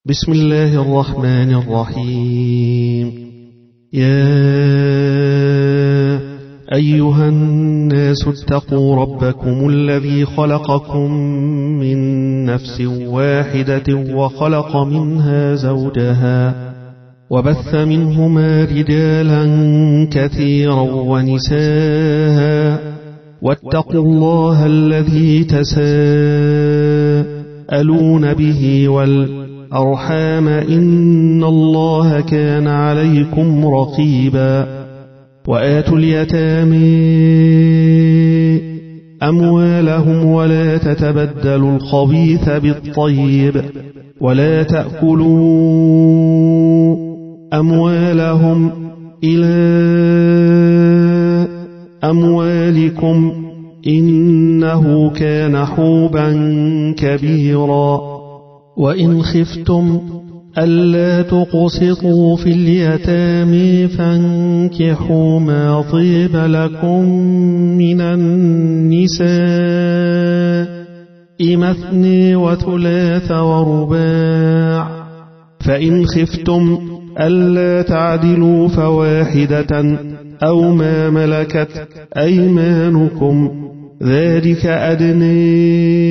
بسم الله الرحمن الرحيم. يا أيها الناس اتقوا ربكم الذي خلقكم من نفس واحدة وخلق منها زوجها وبث منهما رجالا كثيرا ونساء واتقوا الله الذي تساءلون به والأرحام إن الله كان عليكم رقيبا. وآتوا اليتامى أموالهم ولا تتبدلوا الخبيث بالطيب ولا تأكلوا أموالهم إلى أموالكم إنه كان حوبا كبيرا. وإن خفتم ألا تقسطوا في اليتامى فانكحوا ما طيب لكم من النساء مثني وثلاث ورباع، فإن خفتم ألا تعدلوا فواحدة أو ما ملكت أيمانكم ذلك أدنى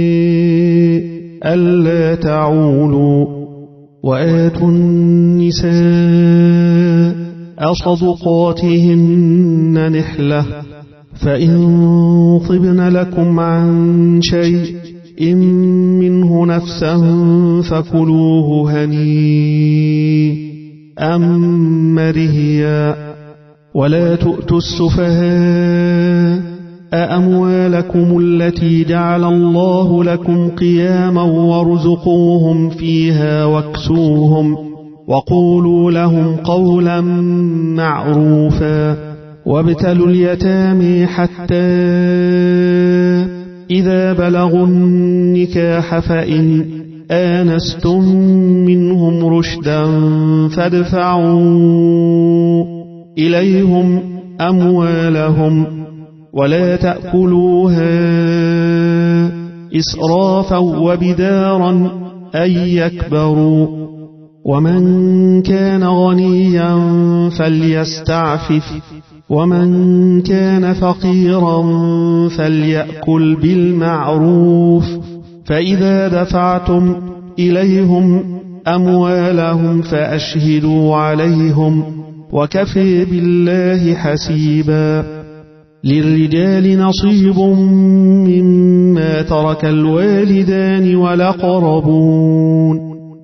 ألا تعولوا. وآتوا النساء صدقاتهن نحلة، فإن طبن لكم عن شيء منه نفسا فكلوه هنيئا مريئا. ولا تؤتوا السفهاء أموالكم التي جعل الله لكم قياما وارزقوهم فيها واكسوهم وقولوا لهم قولا معروفا. وابتلوا اليتامى حتى إذا بلغوا النكاح فإن آنستم منهم رشدا فادفعوا إليهم أموالهم ولا تأكلوها إسرافا وبدارا أن يكبروا. ومن كان غنيا فليستعفف ومن كان فقيرا فليأكل بالمعروف. فإذا دفعتم إليهم أموالهم فأشهدوا عليهم وكفى بالله حسيبا. للرجال نصيب مما ترك الوالدان والأقربون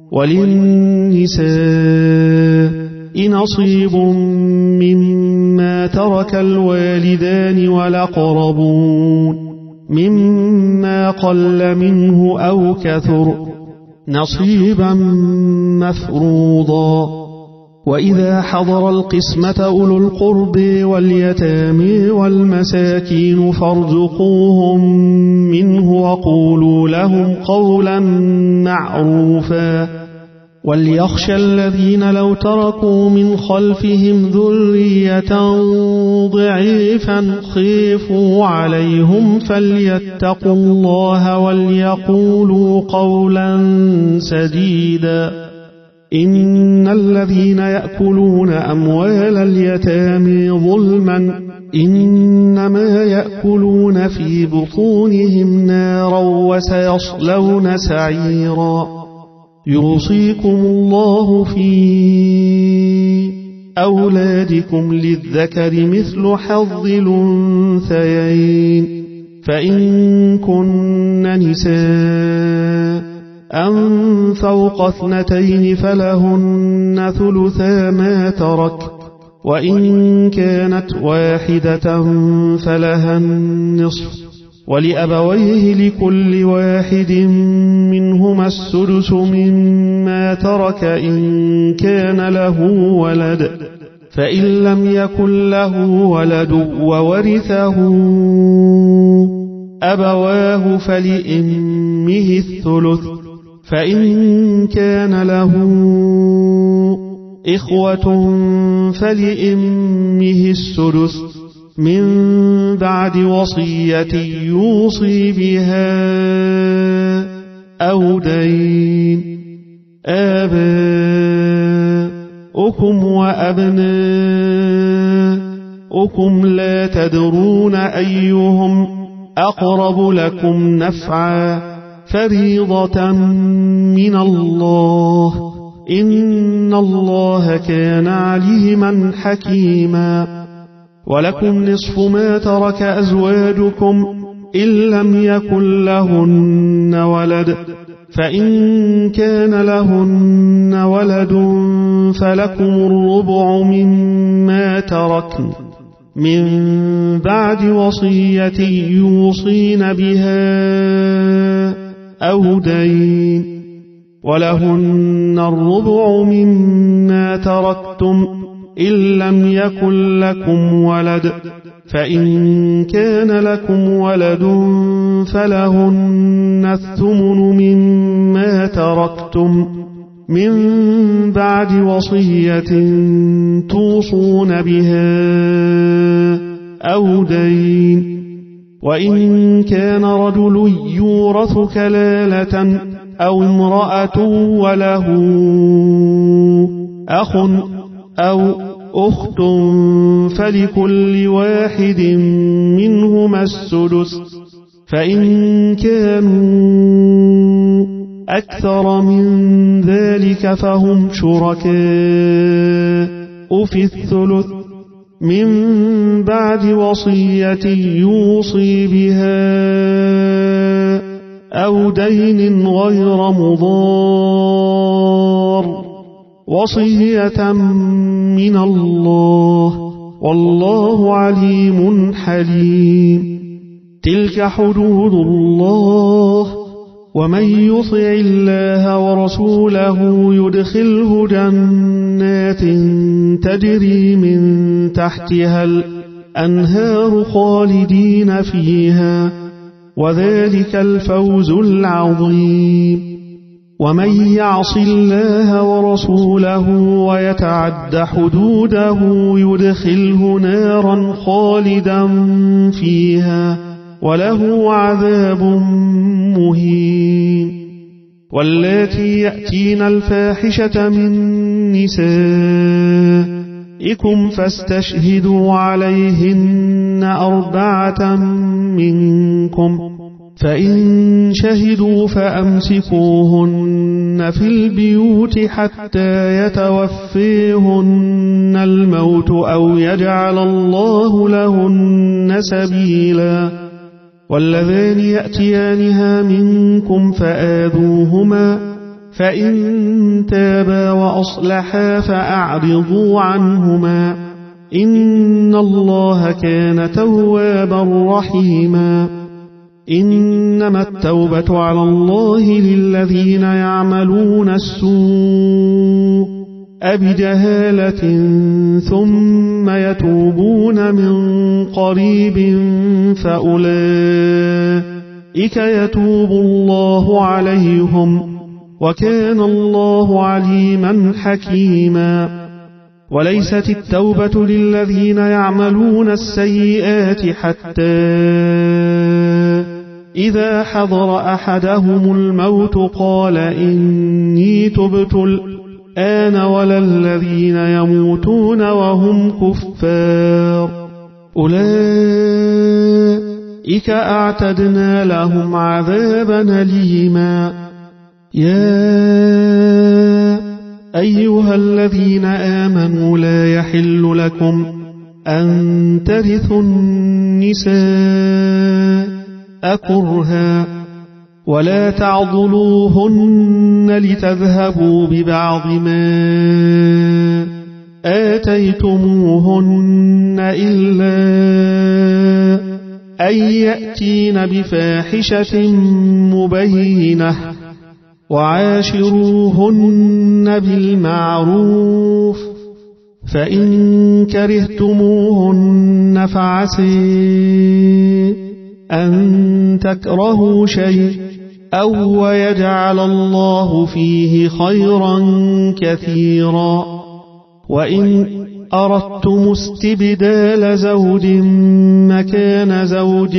وللنساء نصيب مما ترك الوالدان والأقربون مما قل منه أو كثر نصيبا مفروضا. وإذا حضر القسمة أولو القرب واليتامى والمساكين فارزقوهم منه وقولوا لهم قولا معروفا. وليخشى الذين لو تركوا من خلفهم ذرية ضعيفا خيفوا عليهم فليتقوا الله وليقولوا قولا سديدا. إن الذين يأكلون أموال اليتامى ظلما إنما يأكلون في بطونهم نارا وسيصلون سعيرا. يوصيكم الله في أولادكم للذكر مثل حظ الأنثيين، فإن كن نساء فوق 2 فلهن ثلثا ما ترك، وإن كانت واحدة فلها النصف، ولأبويه لكل واحد منهما السدس مما ترك إن كان له ولد، فإن لم يكن له ولد وورثه أبواه فلأمه الثلث، فإن كان له إخوة فلأمه السدس من بعد وصية يوصي بها أو دين. آباؤكم وأبناؤكم لا تدرون أيهم أقرب لكم نفعا فريضة من الله إن الله كان عليما حكيما ولكم نصف ما ترك أزواجكم إن لم يكن لهن ولد فإن كان لهن ولد فلكم الربع مما تركن من بعد وصية يوصين بها أو دين ولهن الربع مما تركتم إن لم يكن لكم ولد فإن كان لكم ولد فلهن الثمن مما تركتم من بعد وصية توصون بها أو دين وإن كان رجل يورث كلالة أو امرأة وله أخ أو أخت فلكل واحد منهما السدس فإن كانوا أكثر من ذلك فهم شركاء في الثلث من بعد وصية يوصي بها أو دين غير مضار وصية من الله والله عليم حليم تلك حدود الله ومن يطع الله ورسوله يدخله جنات تجري من تحتها الأنهار خالدين فيها وذلك الفوز العظيم ومن يعص الله ورسوله ويتعد حدوده يدخله نارا خالدا فيها وله عذاب مهين واللاتي يأتين الفاحشة من نسائكم فاستشهدوا عليهن 4 منكم فإن شهدوا فأمسكوهن في البيوت حتى يتوفيهن الموت أو يجعل الله لهن سبيلا واللذان يأتيانها منكم فآذوهما فإن تابا وأصلحا فأعرضوا عنهما إن الله كان توابا رحيما إنما التوبة على الله للذين يعملون السوء بجهالة ثم يتوبون من قريب فأولئك يتوب الله عليهم وكان الله عليما حكيما وليست التوبة للذين يعملون السيئات حتى إذا حضر أحدهم الموت قال إني تبت الآن ولا الذين يموتون وهم كفار أولئك أعتدنا لهم عذابا أليما يا أيها الذين آمنوا لا يحل لكم أن ترثوا النساء كرها ولا تعضلوهن لتذهبوا ببعض ما آتيتموهن إلا أن يأتين بفاحشة مبينة وعاشروهن بالمعروف فإن كرهتموهن فعسي أن تكرهوا شيء أو ويجعل الله فيه خيرا كثيرا وإن أردتم استبدال زوج مكان زوج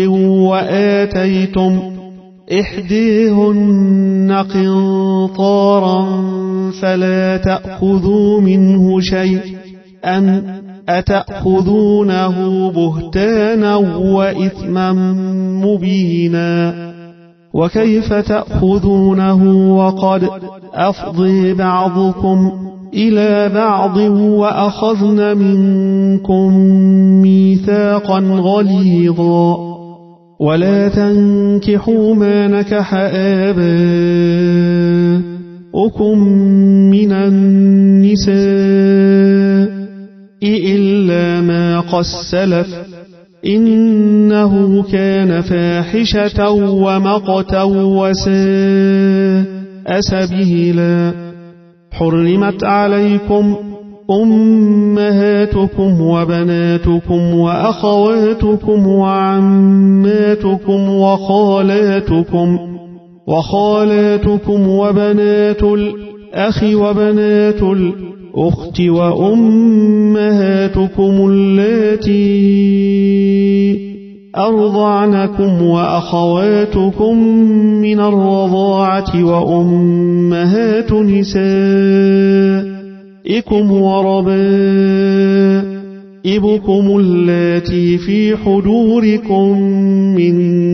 وآتيتم إحديهن قنطارا فلا تأخذوا منه شيئا أتأخذونه بهتانا وإثما مبينا وكيف تأخذونه وقد أفضي بعضكم إلى بعض وأخذن منكم ميثاقا غليظا ولا تنكحوا ما نكح آباؤكم من النساء إلا ما قد سلف إنه كان فاحشة ومقتا وساء سبيلا حرمت عليكم أمهاتكم وبناتكم وأخواتكم وعماتكم وخالاتكم وبنات الأخ وبنات الأخت وأمهاتكم اللاتي أرضعنكم وأخواتكم من الرضاعة وأمهات نسائكم وربائبكم اللاتي في حجوركم من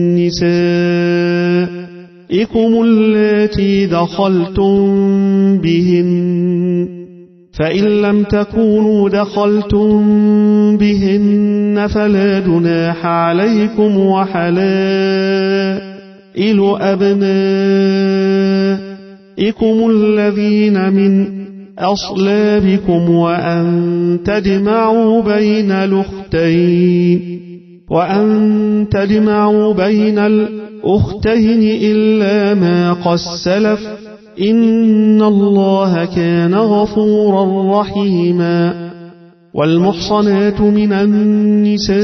نسائكم اللاتي دخلتم بهن فإن لم تكونوا دخلتم بهن فلا جناح عليكم وحلائل أبنائكم الذين من أصلابكم وأن تجمعوا بين الأختين إلا ما قد سلف إن الله كان غفورا رحيما والمحصنات من النساء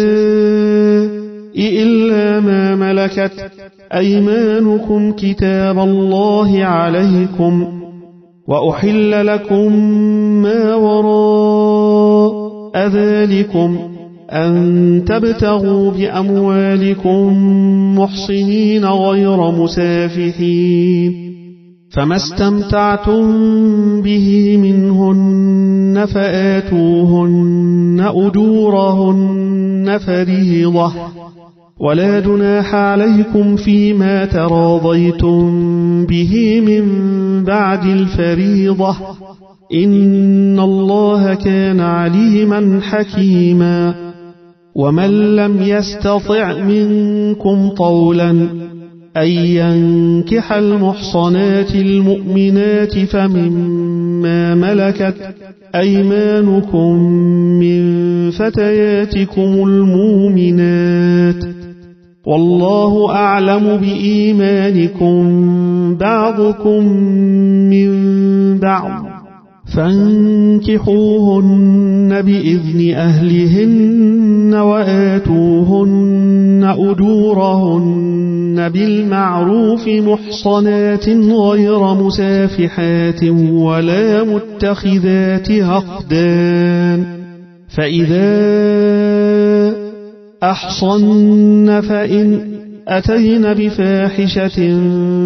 إلا ما ملكت أيمانكم كتاب الله عليكم وأحل لكم ما وراء ذلكم أن تبتغوا بأموالكم محصنين غير مسافحين فما استمتعتم به منهن فآتوهن أجورهن فريضة ولا جناح عليكم فيما تراضيتم به من بعد الفريضة إن الله كان عليما حكيما ومن لم يستطع منكم طولا أن ينكح المحصنات المؤمنات فمما ملكت أيمانكم من فتياتكم المؤمنات والله أعلم بإيمانكم بعضكم من بعض فانكحوهن بإذن أهلهن وآتوهن أجورهن بالمعروف محصنات غير مسافحات ولا متخذات أخدان فإذا أحصن فإن أتين بفاحشة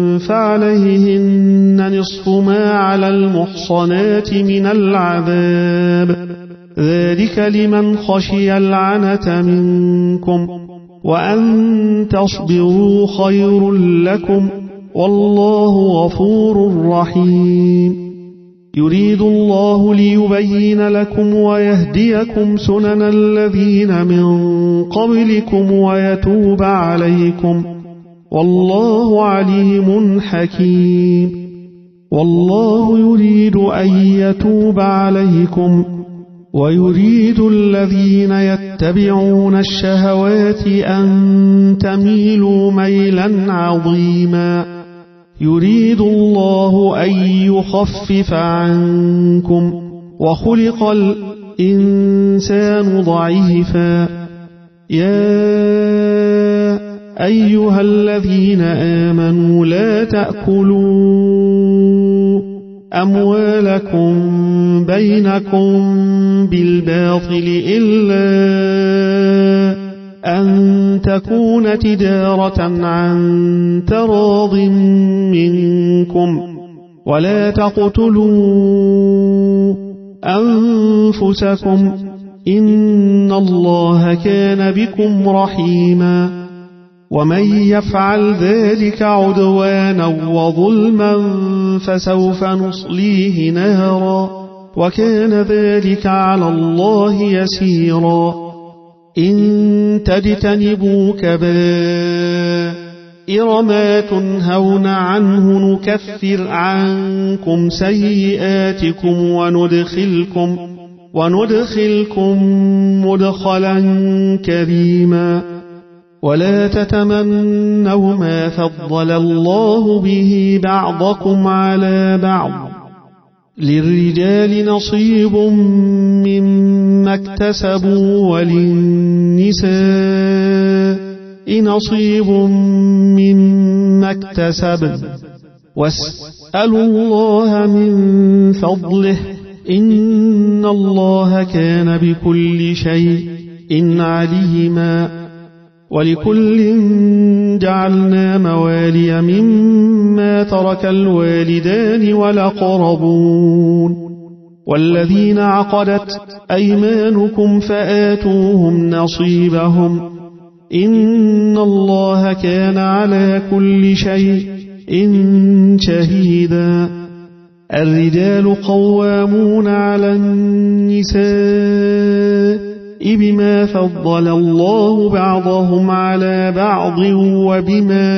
فعليهن نصف ما على المحصنات من العذاب ذلك لمن خشي العنة منكم وأن تصبروا خير لكم والله غفور رحيم يريد الله ليبين لكم ويهديكم سنن الذين من قبلكم ويتوب عليكم والله عليم حكيم والله يريد أن يتوب عليكم ويريد الذين يتبعون الشهوات أن تميلوا ميلا عظيما يريد الله أن يخفف عنكم وخلق الإنسان ضعيفا يا أيها الذين آمنوا لا تأكلوا أموالكم بينكم بالباطل إلا أن تكون تجارة عن تراض منكم ولا تقتلوا أنفسكم إن الله كان بكم رحيما ومن يفعل ذلك عدوانا وظلما فسوف نصليه نارا وكان ذلك على الله يسيرا إن تجتنبوا كبائر ما تنهون عنه نكفر عنكم سيئاتكم وندخلكم مدخلا كريما ولا تتمنوا ما فضل الله به بعضكم على بعض للرجال نصيب مما اكتسبوا وللنساء نصيب مما اكتسبن واسألوا الله من فضله إن الله كان بكل شيء عليما ولكل جعلنا موالي مما ترك الوالدان والأقربون والذين عقدت أيمانكم فآتوهم نصيبهم إن الله كان على كل شيء شهيدا الرجال قوامون على النساء بما فضل الله بعضهم على بعض وبما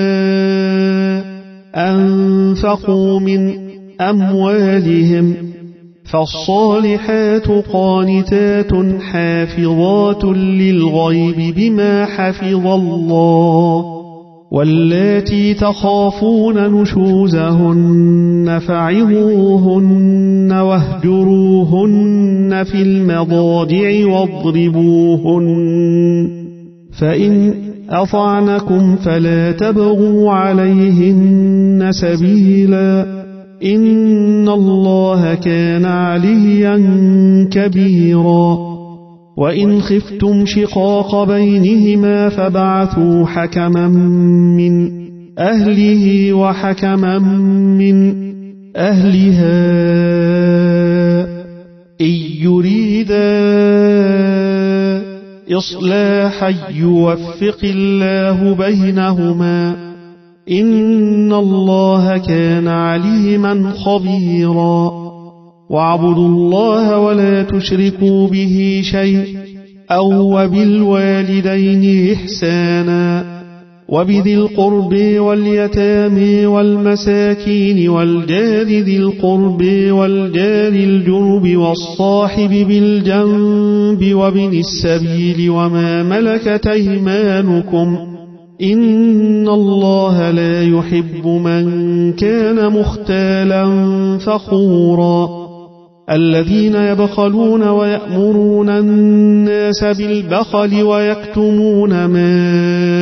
أنفقوا من أموالهم فالصالحات قانتات حافظات للغيب بما حفظ الله واللاتي تخافون نشوزهن فعظوهن واهجروهن في المضاجع واضربوهن فإن أطعنكم فلا تبغوا عليهن سبيلا إن الله كان عليا كبيرا وإن خفتم شقاق بينهما فبعثوا حكما من أهله وحكما من أهلها إن يريدا إصلاحا يوفق الله بينهما إن الله كان عليما خبيرا واعبدوا الله ولا تشركوا به شيء وبالوالدين إحسانا وبذي القرب واليتامى والمساكين والجار ذي القرب والجار الجنب والصاحب بالجنب وابن السبيل وما ملكت أيمانكم إن الله لا يحب من كان مختالا فخورا الذين يبخلون ويأمرون الناس بالبخل ويكتمون ما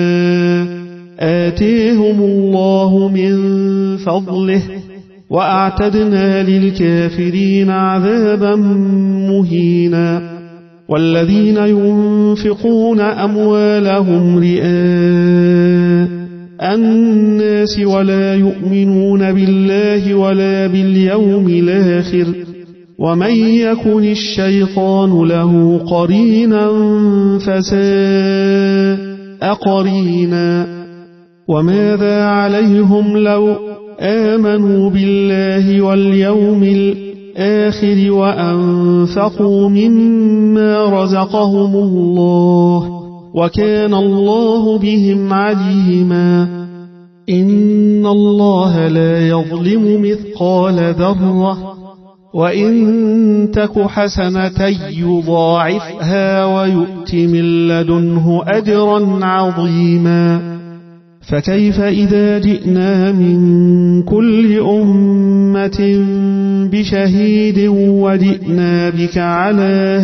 آتيهم الله من فضله وأعتدنا للكافرين عذابا مهينا والذين ينفقون أموالهم رئاء الناس ولا يؤمنون بالله ولا باليوم الآخر ومن يكن الشيطان له قرينا فساء قرينا وماذا عليهم لو آمنوا بالله واليوم الآخر وأنفقوا مما رزقهم الله وكان الله بهم عليما إن الله لا يظلم مثقال ذرة وإن تك حسنة يضاعفها ويؤت من لدنه أجرا عظيما فكيف إذا جئنا من كل أمة بشهيد وجئنا بك على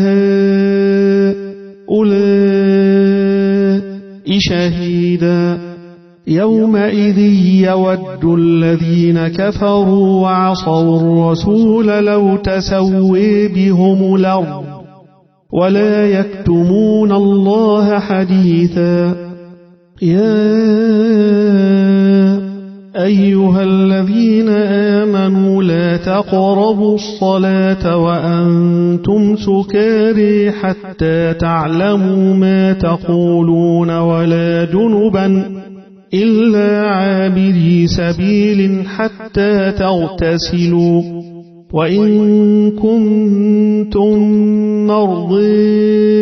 هؤلاء شهيدا يومئذ يود الذين كفروا وعصوا الرسول لو تسوي بهم الأرض ولا يكتمون الله حديثا يا أيها الذين آمنوا لا تقربوا الصلاة وأنتم سكارى حتى تعلموا ما تقولون ولا جنبا إلا عابري سبيل حتى تغتسلوا وإن كنتم مرضى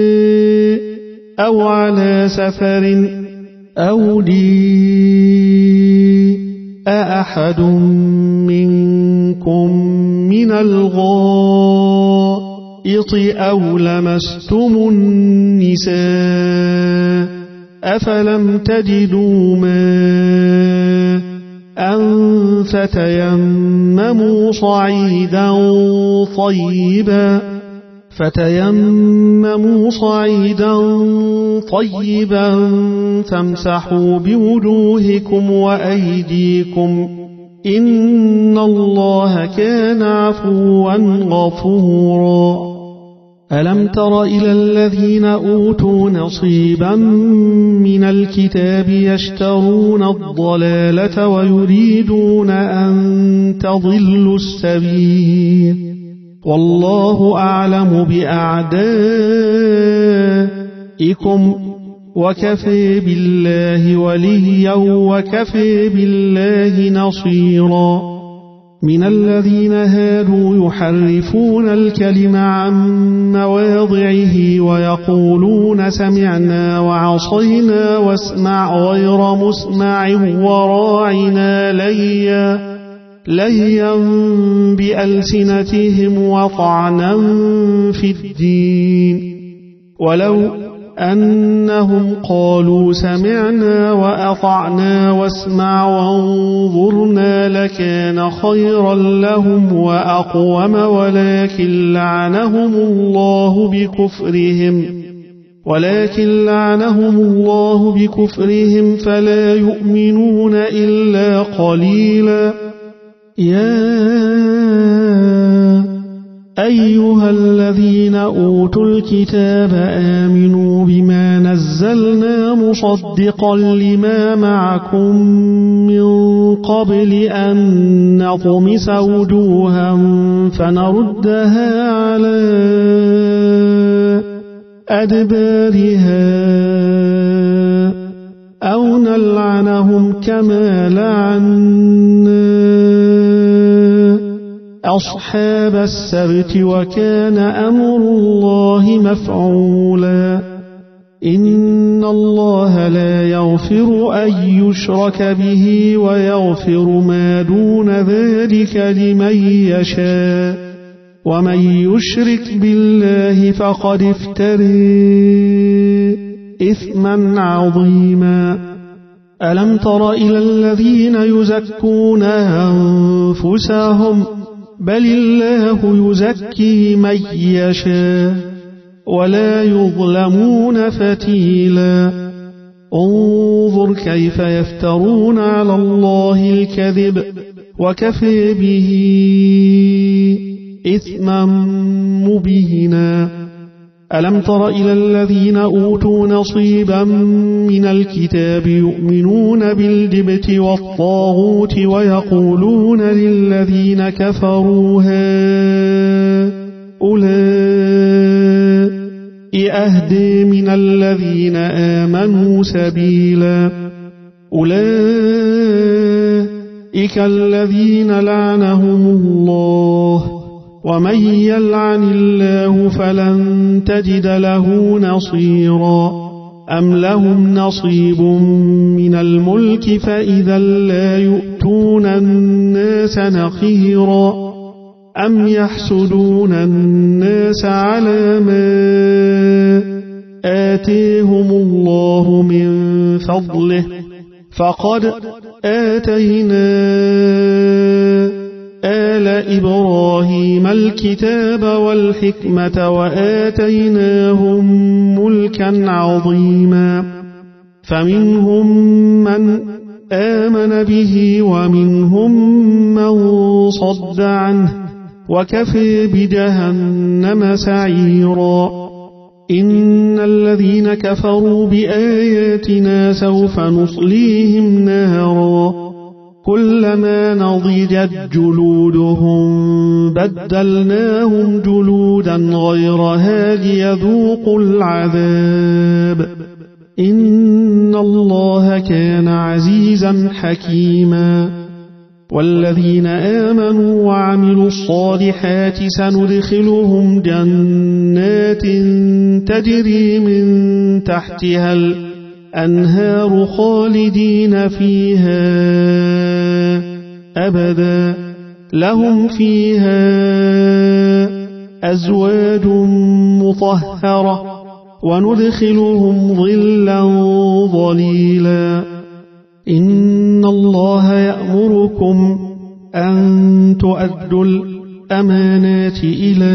أو على سفر أو أحد منكم من الغائط أو لمستم النساء أفلم تجدوا ماء فتيمموا صعيدا طيبا فامسحوا بوجوهكم وأيديكم إن الله كان عفوا غفورا ألم تر إلى الذين أوتوا نصيبا من الكتاب يشترون الضلالة ويريدون أن تضلوا السبيل والله أعلم بأعدائكم وكفى بالله وليا وكفى بالله نصيرا من الذين هادوا يحرفون الكلم عن مواضعه ويقولون سمعنا وعصينا واسمع غير مسمع وراعنا ليا بألسنتهم وطعنا في الدين ولو أنهم قالوا سمعنا وأطعنا واسمع وانظرنا لكان خيرا لهم وأقوم ولكن لعنهم الله بكفرهم فلا يؤمنون إلا قليلا يا أيها الذين أوتوا الكتاب آمنوا بما نزلنا مصدقا لما معكم من قبل أن نطمس وجوها فنردها على أدبارها أو نلعنهم كما لعنا أصحاب السبت وكان أمر الله مفعولا إن الله لا يغفر أن يشرك به ويغفر ما دون ذلك لمن يشاء ومن يشرك بالله فقد افترى إثما عظيما ألم تر إلى الذين يزكون أنفسهم بل الله يزكي من يشاء ولا يظلمون فتيلا انظر كيف يفترون على الله الكذب وكفى به إثما مبينا ألم تر إلى الذين أوتوا نصيبا من الكتاب يؤمنون بالجبت والطاغوت ويقولون للذين كفروا هؤلاء أهدى من الذين آمنوا سبيلا أولئك الذين لعنهم الله ومن يلعن الله فلن تجد له نصيرا أم لهم نصيب من الملك فإذا لا يؤتون الناس نقيرا أم يحسدون الناس على ما آتيهم الله من فضله فقد آتينا آل إبراهيم الكتاب والحكمة وآتيناهم ملكا عظيما فمنهم من آمن به ومنهم من صد عنه وكفى بجهنم سعيرا إن الذين كفروا بآياتنا سوف نصليهم نارا كلما نضجت جلودهم بدلناهم جلودا غيرها ليذوقوا العذاب إن الله كان عزيزا حكيما والذين آمنوا وعملوا الصالحات سندخلهم جنات تجري من تحتها الأنهار خالدين فيها أبدا لهم فيها أزواج مطهرة وندخلهم ظلا ظليلا إن الله يأمركم أن تؤدوا الأمانات إلى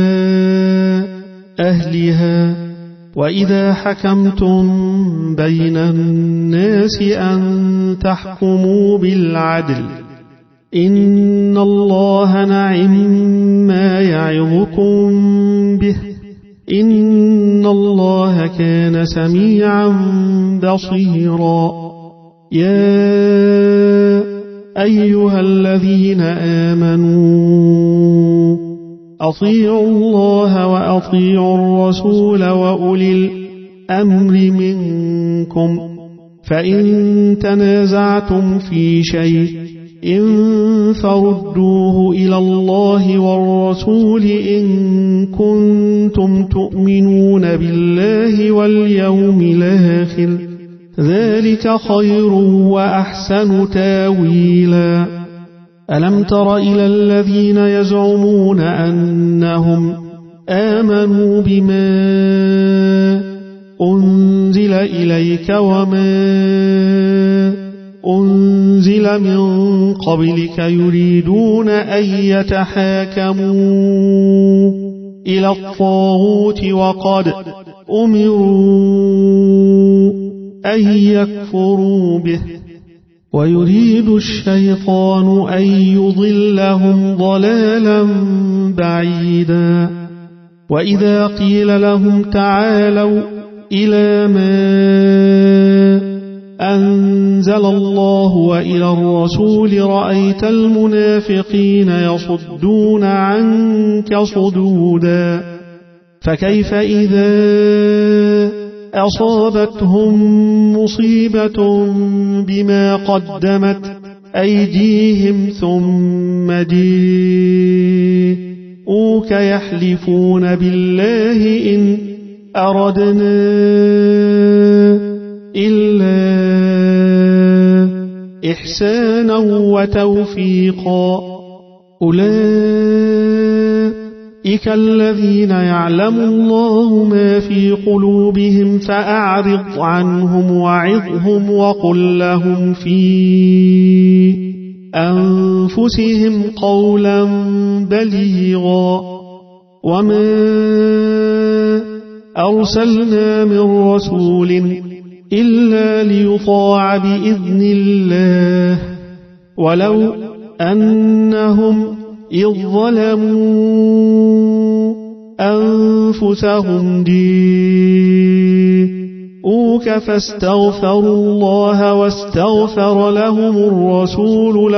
أهلها وإذا حكمتم بين الناس أن تحكموا بالعدل إن الله نعم ما يعظكم به إن الله كان سميعا بصيرا يا أيها الذين آمنوا أطيعوا الله وأطيعوا الرسول وأولي الأمر منكم فإن تنازعتم في شيء فردوه إلى الله والرسول إن كنتم تؤمنون بالله واليوم الآخر ذلك خير وأحسن تاويلا ألم تر إلى الذين يزعمون أنهم آمنوا بما أنزل إليك وما أنزل من قبلك يريدون أن يتحاكموا إلى الطاغوت وقد أمروا أن يكفروا به ويريد الشيطان أن يضلهم ضلالا بعيدا وإذا قيل لهم تعالوا إلى ما أنزل الله وإلى الرسول رأيت المنافقين يصدون عنك صدودا فكيف إذا أصابتهم مصيبة بما قدمت أيديهم ثم جاءوك يحلفون بالله إن أردنا إلا إحسانا وتوفيقا أولئك الذين يعلم الله ما في قلوبهم فأعرض عنهم وعظهم وقل لهم في أنفسهم قولا بليغا وما أرسلنا من رسول إلا ليطاع بإذن الله ولو أنهم إذ ظلموا أنفسهم جاءوك فاستغفروا الله واستغفر لهم الرسول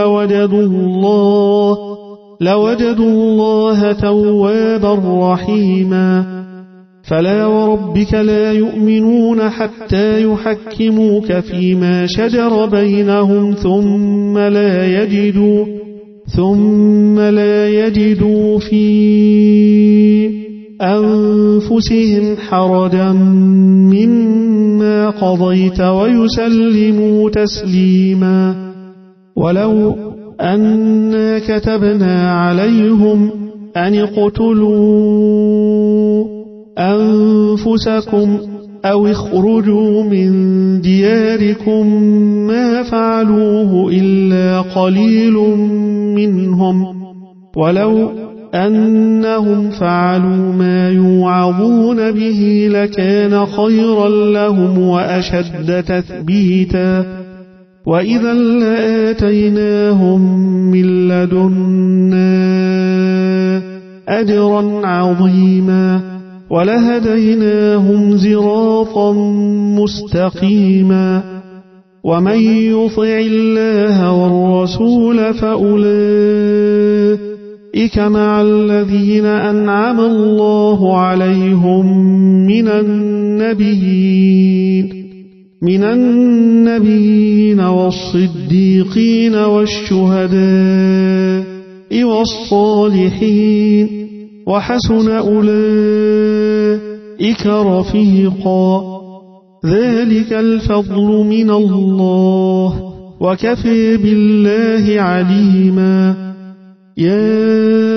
لوجدوا الله توابا رحيما فلا وربك لا يؤمنون حتى يحكموك فيما شجر بينهم ثم لا يجدوا في أنفسهم حرجا مما قضيت ويسلموا تسليما ولو أنا كتبنا عليهم أن اقتلوا أنفسكم أو اخرجوا من دياركم ما فعلوه إلا قليل منهم ولو أنهم فعلوا ما يوعظون به لكان خيرا لهم وأشد تثبيتا وإذا لآتيناهم من لدنا أجرا عظيما ولهديناهم صراطا مستقيما ومن يطع الله والرسول فأولئك مع الذين أنعم الله عليهم من النبيين والصديقين والشهداء والصالحين وحسن أولئك رفيقا ذلك الفضل من الله وكفى بالله عليما يا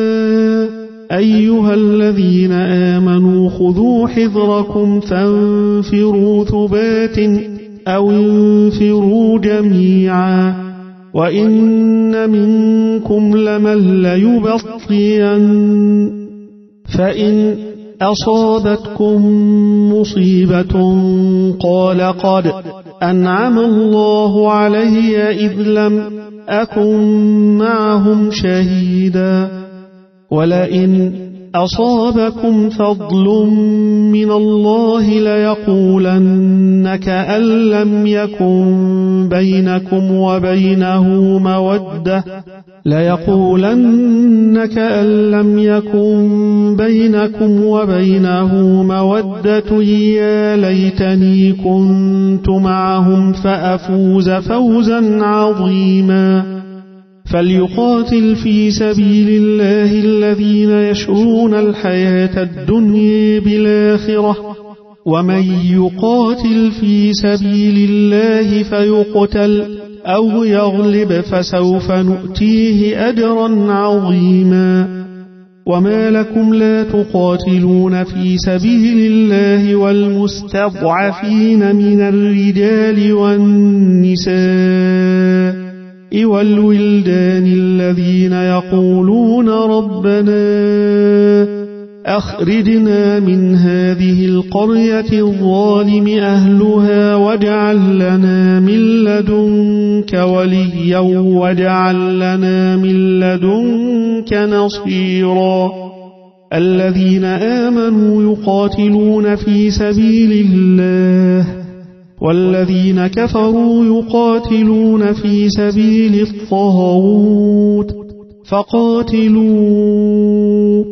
أيها الذين آمنوا خذوا حذركم فانفروا ثبات أو انفروا جميعا وإن منكم لمن ليبطئن فإن أصابتكم مصيبة قال قد أنعم الله علي إذ لم أكن معهم شهيدا ولئن أصابكم فضل من الله ليقولن كأن لم يكن بينكم وبينه مودة يا ليتني كنت معهم فأفوز فوزا عظيما فليقاتل في سبيل الله الذين يشرون الحياة الدنيا بالآخرة ومن يقاتل في سبيل الله فيقتل أو يغلب فسوف نؤتيه أجرا عظيما وما لكم لا تقاتلون في سبيل الله والمستضعفين من الرجال والنساء والولدان الذين يقولون ربنا أخرجنا من هذه القرية الظالم أهلها واجعل لنا من لدنك وليا واجعل لنا من لدنك نصيرا الذين آمنوا يقاتلون في سبيل الله والذين كفروا يقاتلون في سبيل الطاغوت فقاتلوا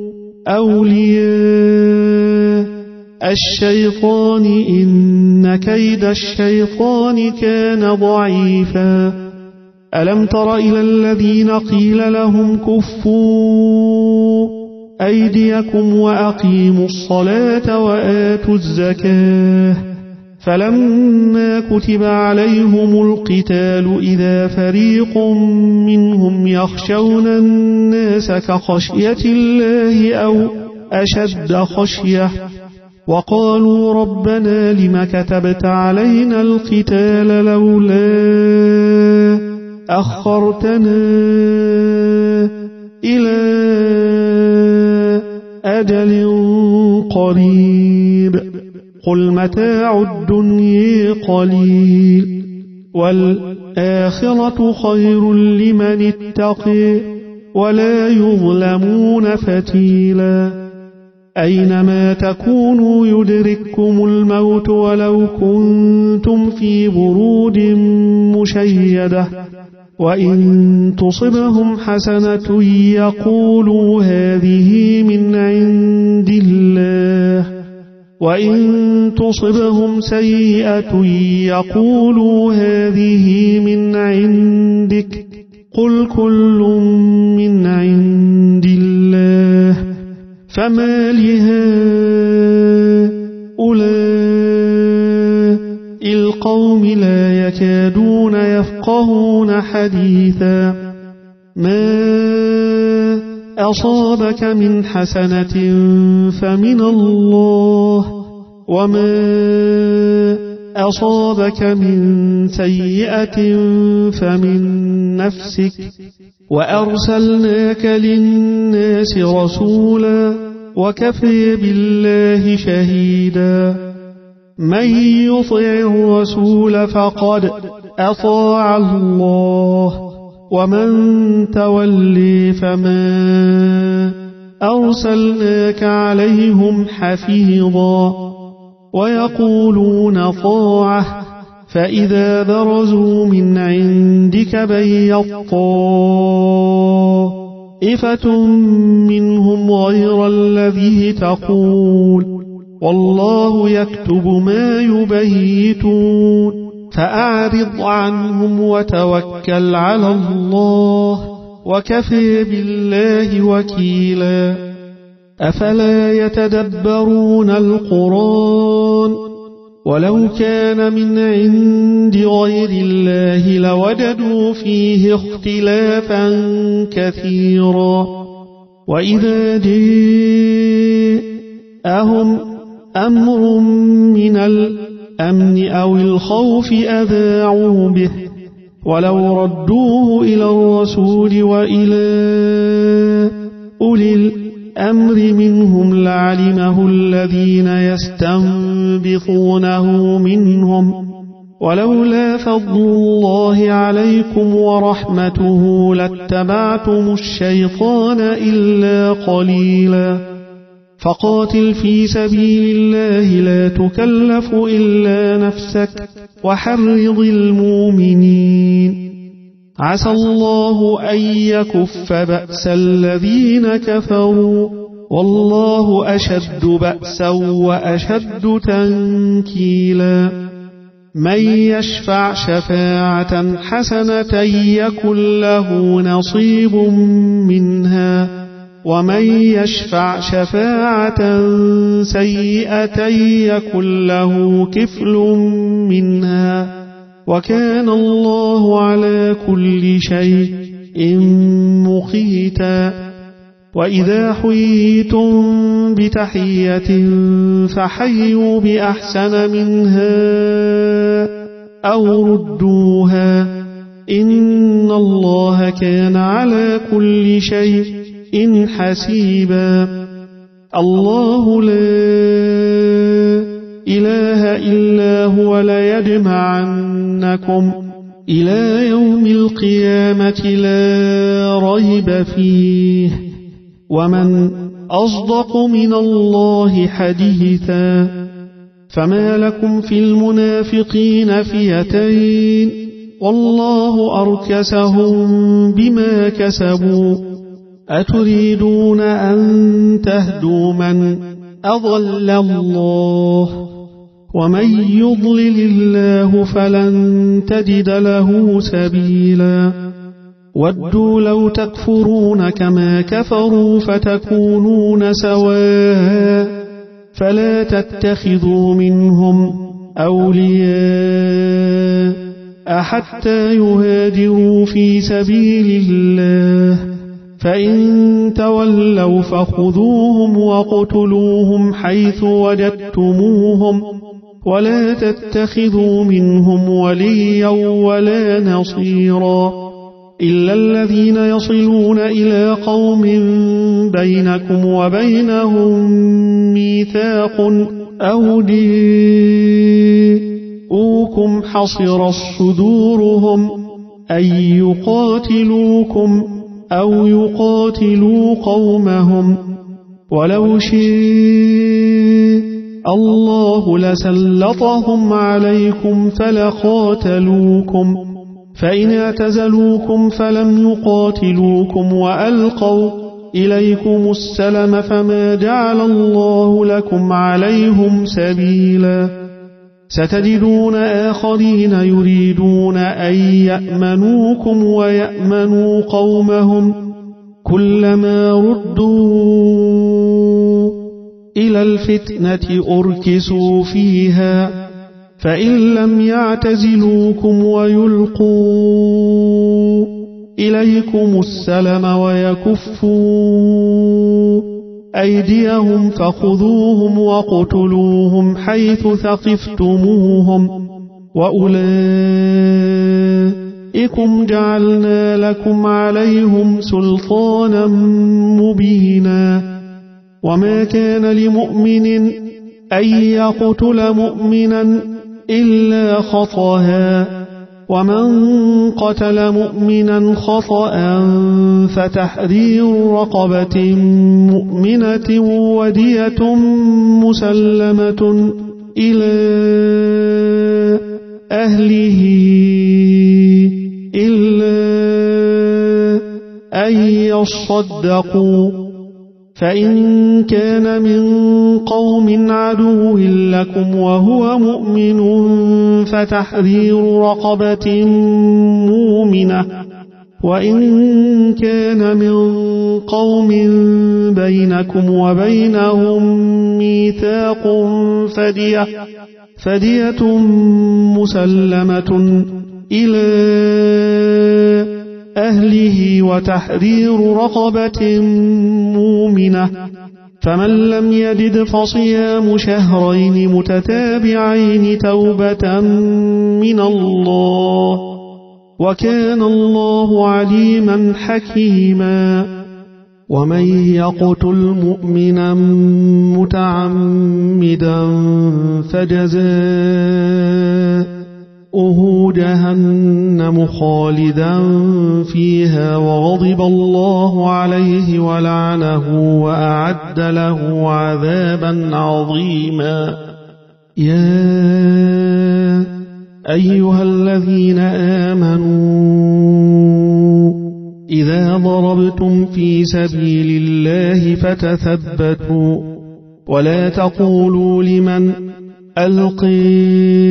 أولياء الشيطان إن كيد الشيطان كان ضعيفا ألم تر إلى الذين قيل لهم كفوا أيديكم وأقيموا الصلاة وآتوا الزكاة فلما كتب عليهم القتال إذا فريق منهم يخشون الناس كخشية الله أو أشد خشية وقالوا ربنا لم كتبت علينا القتال لولا أخرتنا إلى أجل قريب قل متاع الدنيا قليل والآخرة خير لمن اتقي ولا يظلمون فتيلا أينما تكونوا يدرككم الموت ولو كنتم في بروج مشيدة وإن تصبهم حسنة يقولوا هذه من عند الله وإن تصبهم سيئة يقولوا هذه من عندك قل كل من عند الله فما لهؤلاء القوم لا يكادون يفقهون حديثا ما أصابك من حسنة فمن الله وما أصابك من سيئة فمن نفسك وأرسلناك للناس رسولا وكفى بالله شهيدا من يطع الرسول فقد أطاع الله ومن تولي فما أرسلناك عليهم حفيظا ويقولون طاعة فإذا برزوا من عندك بيض طائفة منهم غير الذي تقول والله يكتب ما يبيتون فأعرض عنهم وتوكل على الله وكفى بالله وكيلا أفلا يتدبرون القرآن ولو كان من عند غير الله لوجدوا فيه اختلافا كثيرا وإذا جاءهم أمر من الأمن أو الخوف أذاعوا به ولو ردوه إلى الرسول وإلى أولي الأمر منهم لعلمه الذين يستنبطونه منهم ولولا فضل الله عليكم ورحمته لاتبعتم الشيطان إلا قليلا فقاتل في سبيل الله لا تكلف إلا نفسك وحرض المؤمنين عسى الله أن يكف بأس الذين كفروا والله أشد بأسا وأشد تنكيلا من يشفع شفاعة حسنة يكن له نصيب منها ومن يشفع شفاعة سيئة يكن له كفل منها وكان الله على كل شيء مقيتا وإذا حييتم بتحية فحيوا بأحسن منها أو ردوها إن الله كان على كل شيء حسيبا الله لا إله إلا هو ليجمعنكم إلى يوم القيامة لا ريب فيه ومن أصدق من الله حديثا فما لكم في المنافقين فئتين والله أركسهم بما كسبوا أتريدون أن تهدوا من أضل الله ومن يضلل الله فلن تجد له سبيلا ودوا لو تكفرون كما كفروا فتكونون سواء فلا تتخذوا منهم أولياء حتى يهاجروا في سبيل الله فإن تولوا فخذوهم وقتلوهم حيث وجدتموهم ولا تتخذوا منهم وليا ولا نصيرا إلا الذين يصلون إلى قوم بينكم وبينهم ميثاق أو جاءوكم حصرت صدورهم أن يقاتلوكم أو يقاتلوا قومهم ولو شاء الله لسلطهم عليكم فلقاتلوكم فإن اعتزلوكم فلم يقاتلوكم وألقوا إليكم السلم فما جعل الله لكم عليهم سبيلا ستجدون آخرين يريدون أن يأمنوكم ويأمنوا قومهم كلما ردوا إلى الفتنة أركسوا فيها فإن لم يعتزلوكم ويلقوا إليكم السلم ويكفوا أيديهم فخذوهم وقتلوهم حيث ثقفتموهم وأولئكم جعلنا لكم عليهم سلطانا مبينا وما كان لمؤمن أن يقتل مؤمنا إلا خطأ ومن قتل مؤمنا خطأ فتحرير رقبة مؤمنة ودية مسلمة إلى أهله إلا أن يصدقوا، فإن كان من قوم عدو لكم وهو مؤمن فتحرير رقبة مؤمنة، وإن كان من قوم بينكم وبينهم ميثاق فدية مسلمة إلى أهله وتحرير رقبة مؤمنة، فمن لم يجد فصيام شهرين متتابعين توبة من الله، وكان الله عليما حكيما. ومن يقتل مؤمنا متعمدا فجزاؤه جهنم خالدا فيها وغضب الله عليه ولعنه وأعد له عذابا عظيما. يا أيها الذين آمنوا إذا ضربتم في سبيل الله فتثبتوا ولا تقولوا لمن ألقي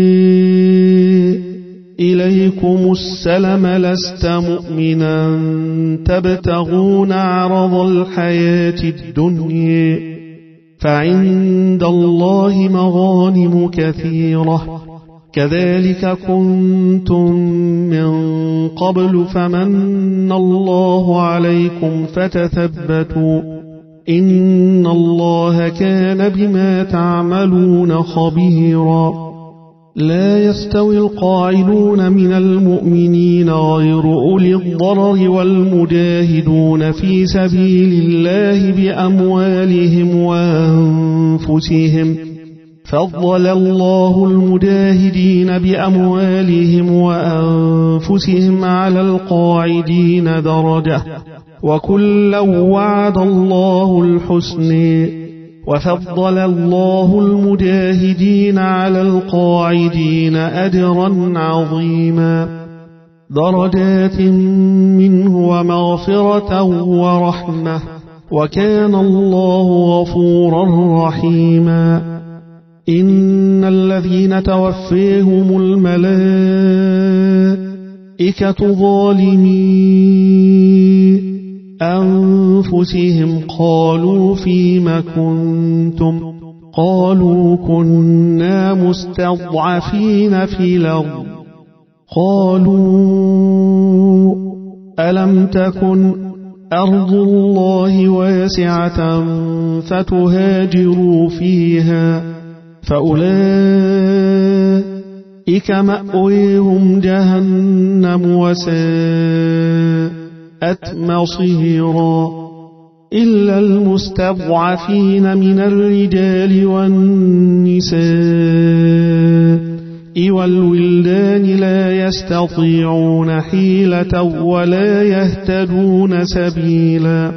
إليكم السلم لست مؤمنا تبتغون عرض الحياة الدنيا فعند الله مغانم كثيرة كذلك كنتم من قبل فمن الله عليكم فتثبتوا إن الله كان بما تعملون خبيرا. لا يستوي القاعدون من المؤمنين غير أولي الضرر والمجاهدون في سبيل الله بأموالهم وأنفسهم، فضل الله المجاهدين بأموالهم وأنفسهم على القاعدين درجة، وكلا وعد الله الحسن، وفضل الله المجاهدين على القاعدين أجرا عظيما، درجات منه ومغفرة ورحمة، وكان الله غفورا رحيما. إن الذين توفيهم الملائكة ظالمي أنفسهم قالوا فيم كنتم قالوا كنا مستضعفين في الأرض قالوا ألم تكن أرض الله واسعة فتهاجروا فيها فأولئك مأويهم جهنم وساءت مصيرا إلا المستضعفين من الرجال والنساء والولدان لا يستطيعون حيلة ولا يهتدون سبيلا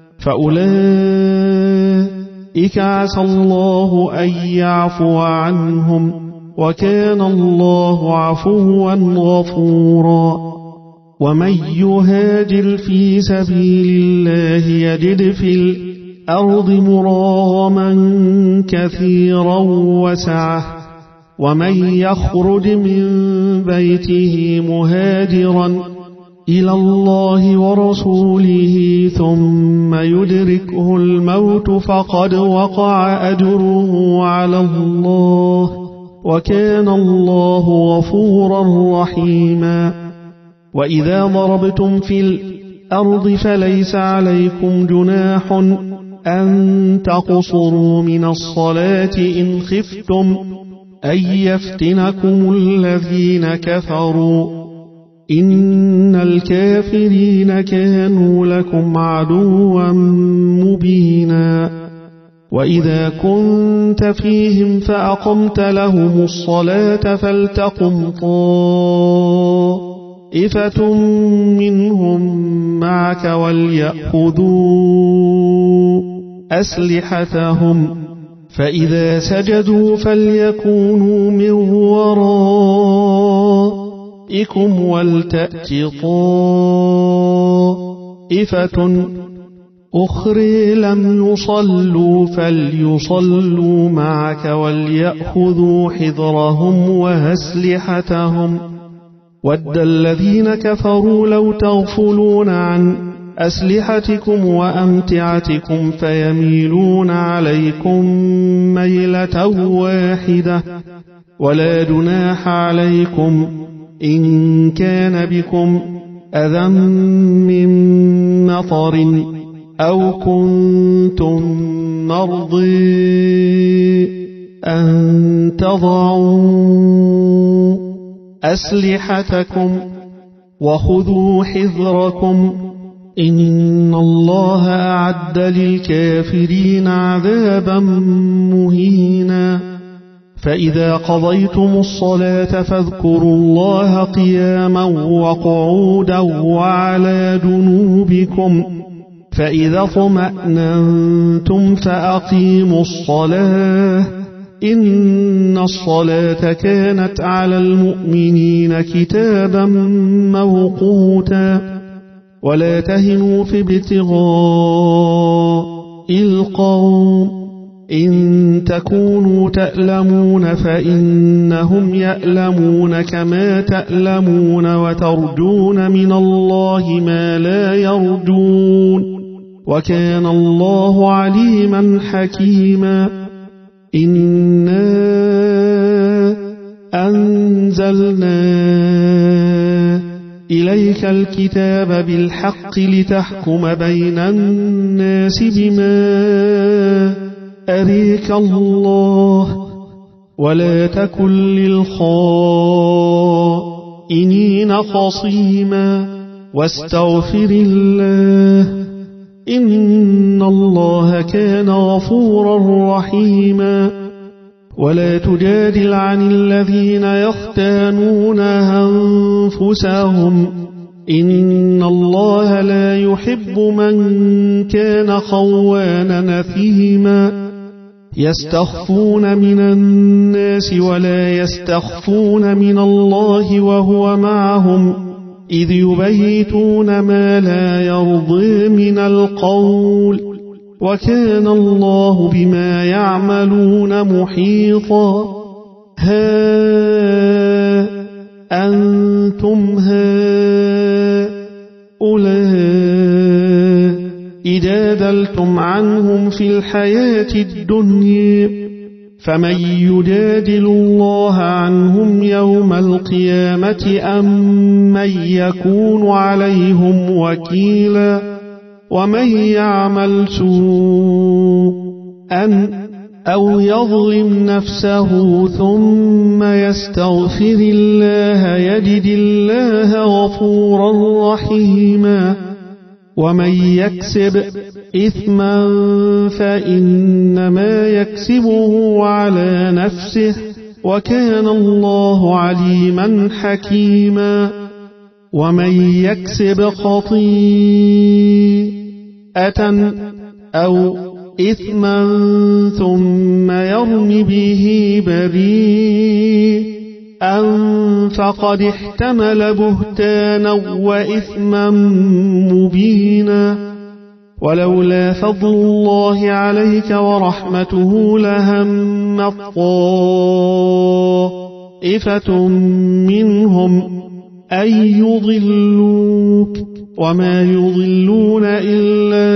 فأولئك عسى الله أن يعفو عنهم وكان الله عفوا غفورا. ومن يهاجر في سبيل الله يجد في الأرض مراغما كثيرا وسعة ومن يخرج من بيته مهاجرا إلى الله ورسوله ثم يدركه الموت فقد وقع أجره على الله وكان الله غفورا رحيما. وإذا ضربتم في الأرض فليس عليكم جناح أن تقصروا من الصلاة إن خفتم أن يفتنكم الذين كفروا إن الكافرين كانوا لكم عدوا مبينا. وإذا كنت فيهم فأقمت لهم الصلاة فلتقم طائفة منهم معك وليأخذوا أسلحتهم فإذا سجدوا فليكونوا من ورائكم ولتأت طائفة أخرى لم يصلوا فليصلوا معك وليأخذوا حذرهم وأسلحتهم ود الذين كفروا لو تغفلون عن أسلحتكم وأمتعتكم فيميلون عليكم ميلة واحدة ولا جناح عليكم إن كان بكم أذى من مطر أو كنتم مرضي أن تضعوا أسلحتكم وخذوا حذركم إن الله أعد للكافرين عذابا مهينا فإذا قضيتم الصلاة فاذكروا الله قياما وقعودا وعلى جنوبكم فإذا اطمأننتم فأقيموا الصلاة إن الصلاة كانت على المؤمنين كتابا موقوتا ولا تهنوا في ابتغاء القوم إن تكونوا تألمون فإنهم يألمون كما تألمون وترجون من الله ما لا يرجون وكان الله عليما حكيما إنا أنزلنا إليك الكتاب بالحق لتحكم بين الناس بما أريك الله ولا تكن للخائنين خصيما واستغفر الله إن الله كان غفورا رحيما ولا تجادل عن الذين يختانون أنفسهم إن الله لا يحب من كان خوانا نثيما يستخفون من الناس ولا يستخفون من الله وهو معهم إذ يبيتون ما لا يرضي من القول وكان الله بما يعملون محيطا ها أنتم هؤلاء جادلتم عنهم في الحياة الدنيا فمن يجادل الله عنهم يوم القيامة أم من يكون عليهم وكيلا ومن يعمل سوءا أو يظلم نفسه ثم يستغفر الله يجد الله غفورا رحيما ومن يكسب إثما فإنما يكسبه على نفسه وكان الله عليما حكيما ومن يكسب خطيئة أو إثما ثم يرم به بريئا فقد احتمل بهتانا وإثما مبينا ولولا فضل الله عليك ورحمته لهمت طائفة منهم أن يضلوك وما يضلون إلا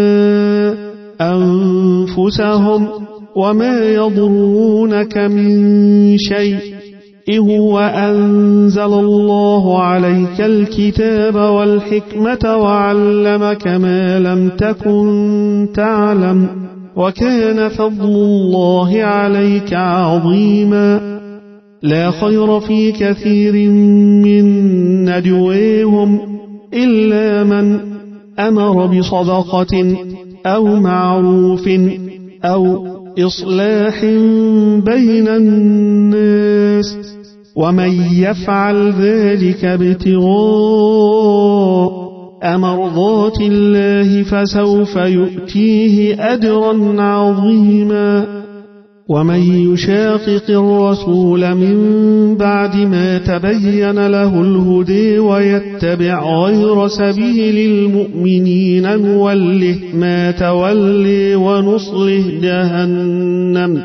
أنفسهم وما يضرونك من شيء هو أنزل الله عليك الكتاب والحكمة وعلمك ما لم تكن تعلم وكان فضل الله عليك عظيما لا خير في كثير من نجواهم إلا من أمر بصدقة أو معروف أو إصلاح بين الناس ومن يفعل ذلك ابتغاء مرضات الله فسوف يؤتيه أجرا عظيما ومن يشاقق الرسول من بعد ما تبين له الهدى ويتبع غير سبيل المؤمنين نوله ما تولي ونصله جهنم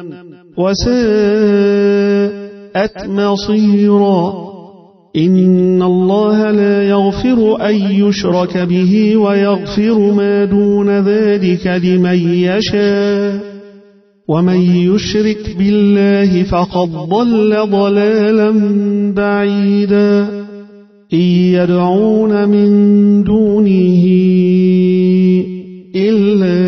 وساءت مصيرا. إن الله لا يغفر أن يشرك به ويغفر ما دون ذلك لمن يشاء ومن يشرك بالله فقد ضل ضلالا بعيدا. إن يدعون من دونه إلا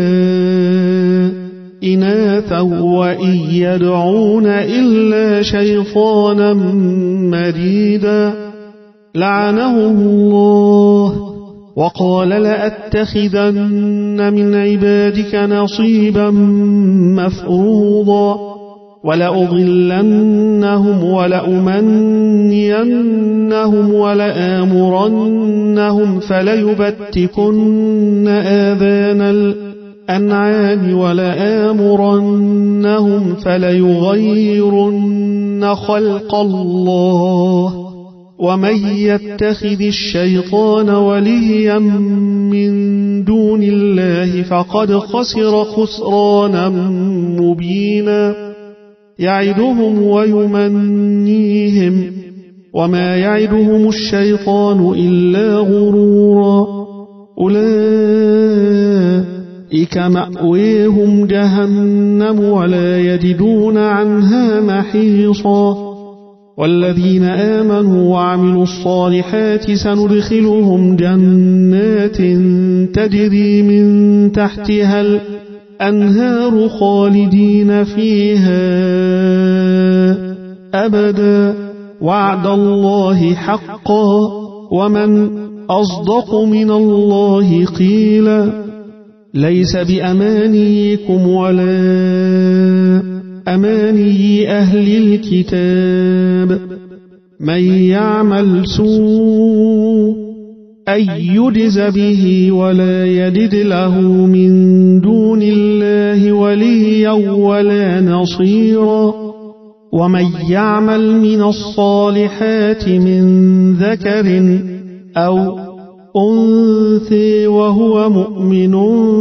إناثا وإن يدعون إلا شيطانا مريدا لعنه الله وقال لأتخذن من عبادك نصيبا مفروضا ولأضلنهم ولأمنينهم ولآمرنهم فليبتكن آذان الأنعام ولآمرنهم فليغيرن خلق الله ومن يتخذ الشيطان وليا من دون الله فقد خسر خسرانا مبينا. يعدهم ويمنيهم وما يعدهم الشيطان إلا غرورا. أولئك مأويهم جهنم ولا يجدون عنها محيصا. والذين آمنوا وعملوا الصالحات سندخلهم جنات تجري من تحتها الأنهار خالدين فيها أبدا وعد الله حقا ومن أصدق من الله قيلا. ليس بأمانيكم ولا أماني أهل الكتاب من يعمل سوء أن يجز به ولا يجد له من دون الله وليا ولا نصيرا. ومن يعمل من الصالحات من ذكر أو أنثى وهو مؤمن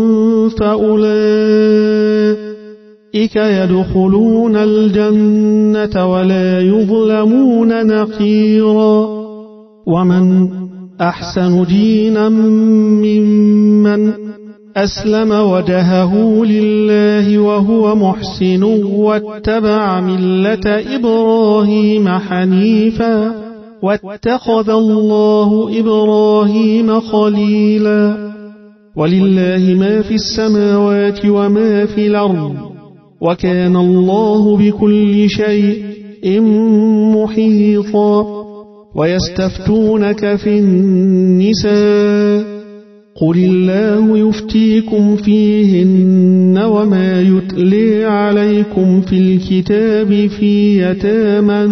فأولئك يدخلون الجنة ولا يظلمون نقيرا. ومن أحسن دينا ممن أسلم وجهه لله وهو محسن واتبع ملة إبراهيم حنيفا واتخذ الله إبراهيم خليلا. ولله ما في السماوات وما في الأرض وكان الله بكل شيء محيطا. ويستفتونك في النساء قل الله يفتيكم فيهن وما يتلي عليكم في الكتاب في يتامى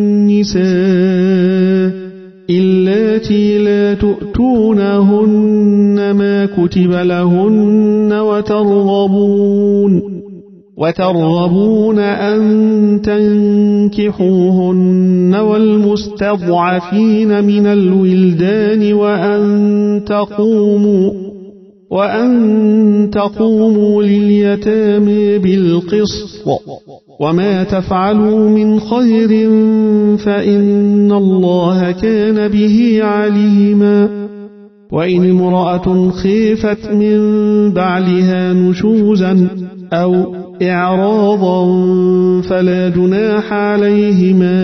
النساء اللاتي لا تؤتونهن ما كتب لهن وترغبون أن تنكحوهن والمستضعفين من الولدان وأن تقوموا لليتامى بالقسط وما تفعلوا من خير فإن الله كان به عليما. وإن امرأة خيفت من بعلها نشوزا أو إعراضا فلا جناح عليهما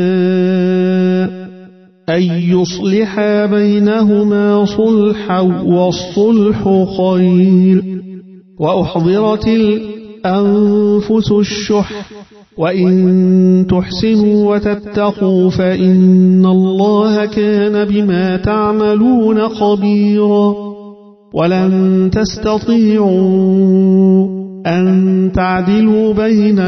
أن يصلحا بينهما صلحا والصلح خير. وأحضرت الأنفس الشح وإن تحسنوا وتتقوا فإن الله كان بما تعملون خبيرا. ولن تستطيعوا أن تعدلوا بين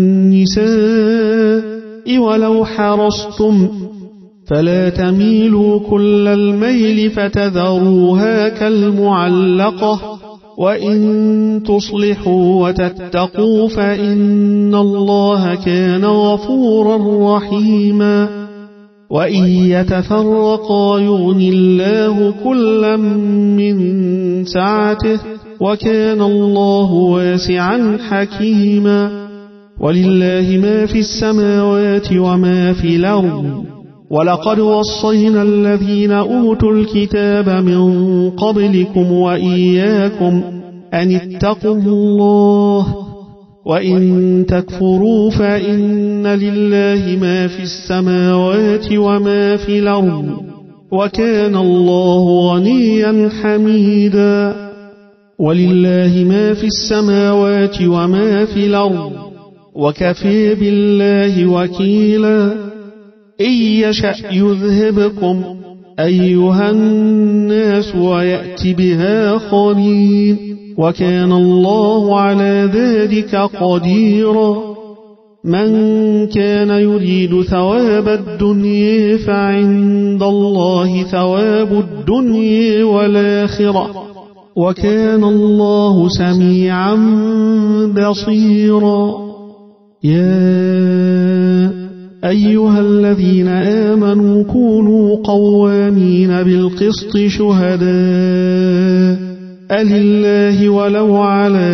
النساء ولو حرصتم فلا تميلوا كل الميل فتذروها كالمعلقة وإن تصلحوا وتتقوا فإن الله كان غفورا رحيما وإن يتفرقا يغن الله كلا من سعته وكان الله واسعا حكيما ولله ما في السماوات وما في الأرض ولقد وصينا الذين أوتوا الكتاب من قبلكم وإياكم أن اتقوا الله وإن تكفروا فإن لله ما في السماوات وما في الأرض وكان الله غنيا حميدا ولله ما في السماوات وما في الأرض وكفى بالله وكيلا إن يشأ يذهبكم أيها الناس ويأتي بآخرين وكان الله على ذلك قديرا من كان يريد ثواب الدنيا فعند الله ثواب الدنيا والآخرة وكان الله سميعا بصيرا يا أيها الذين آمنوا كونوا قوامين بالقسط شهداء لله ولو على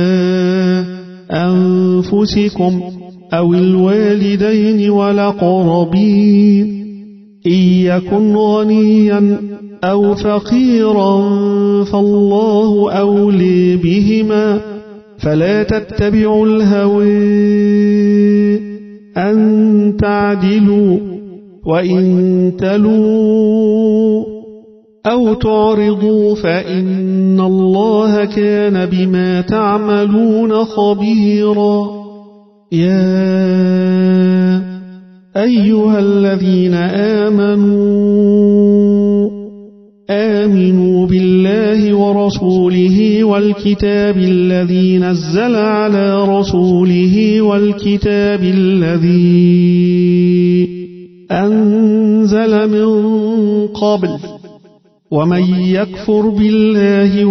أنفسكم أو الوالدين والأقربين إن يكن غنيا أو فقيرا فالله أولي بهما فلا تتبعوا الهوى أن تعدلوا وإن تلوا أو تعرضوا فإن الله كان بما تعملون خبيرا يا أيها الذين آمنوا بالله ورسوله والكتاب الذي نزل على رسوله والكتاب الذي أنزل من قبل ومن يكفر بالله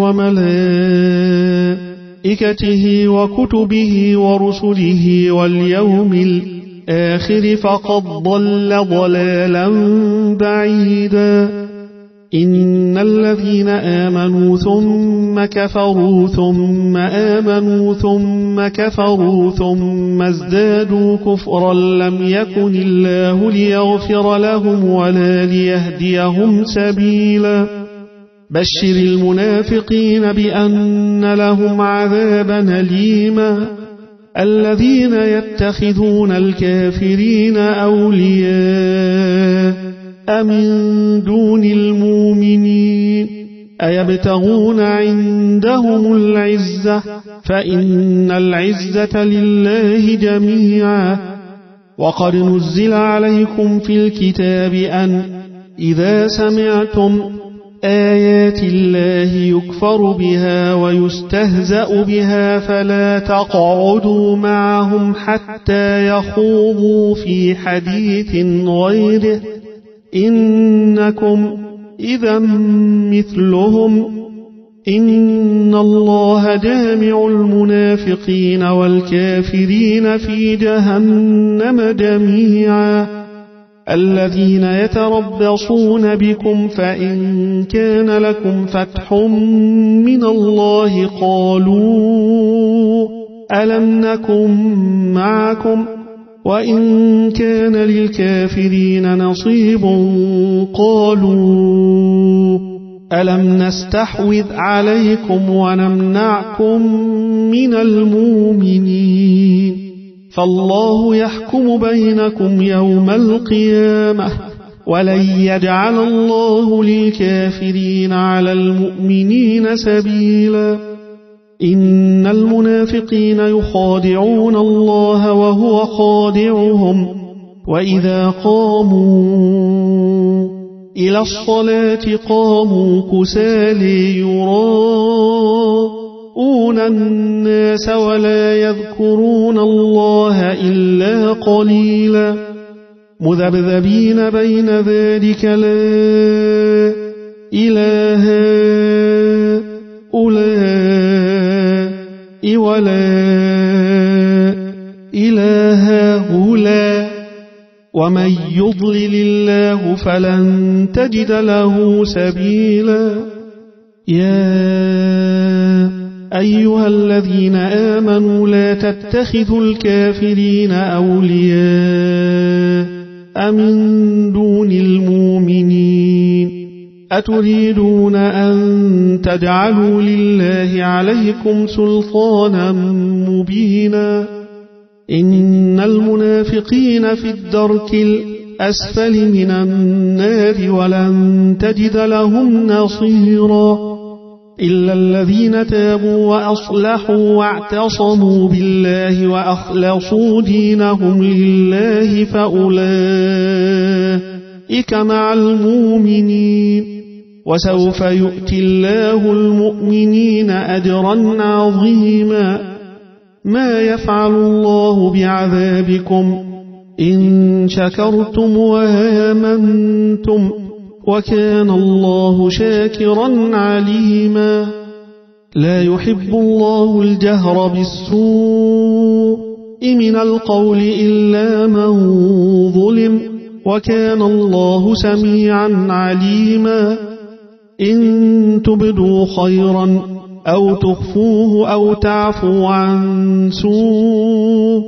وملائكته وكتبه ورسله واليوم الآخر فقد ضل ضلالا بعيدا إن الذين آمنوا ثم كفروا ثم آمنوا ثم كفروا ثم ازدادوا كفرا لم يكن الله ليغفر لهم ولا ليهديهم سبيلا بشر المنافقين بأن لهم عذابا أليما الذين يتخذون الكافرين أولياء من دون المؤمنين أيبتغون عندهم العزة فإن العزة لله جميعا وقد نزل عليكم في الكتاب أن إذا سمعتم آيات الله يكفر بها ويستهزأ بها فلا تقعدوا معهم حتى يخوضوا في حديث غيره إنكم إذا مثلهم إن الله جامع المنافقين والكافرين في جهنم جميعا الذين يتربصون بكم فإن كان لكم فتح من الله قالوا ألم نكن معكم وإن كان للكافرين نصيب قالوا ألم نستحوذ عليكم ونمنعكم من المؤمنين فالله يحكم بينكم يوم القيامة ولن يجعل الله للكافرين على المؤمنين سبيلا إن المنافقين يخادعون الله وهو خادعهم وإذا قاموا إلى الصلاة قاموا كسالى يراءون الناس ولا يذكرون الله إلا قليلا مذبذبين بين ذلك لا إله إلا ولا إلى هؤلاء ومن يضلل الله فلن تجد له سبيلا يا أيها الذين آمنوا لا تتخذوا الكافرين أولياء من دون المؤمنين أتريدون أن تجعلوا لله عليكم سلطانا مبينا إن المنافقين في الدرك الأسفل من النار ولن تجد لهم نصيرا إلا الذين تابوا وأصلحوا واعتصموا بالله وأخلصوا دينهم لله فأولئك مع المؤمنين وسوف يؤتي الله المؤمنين أجرا عظيما ما يفعل الله بعذابكم إن شكرتم وآمنتم وكان الله شاكرا عليما لا يحب الله الجهر بالسوء من القول إلا من ظلم وكان الله سميعا عليما إن تبدوا خيرا أو تخفوه أو تعفو عن سوء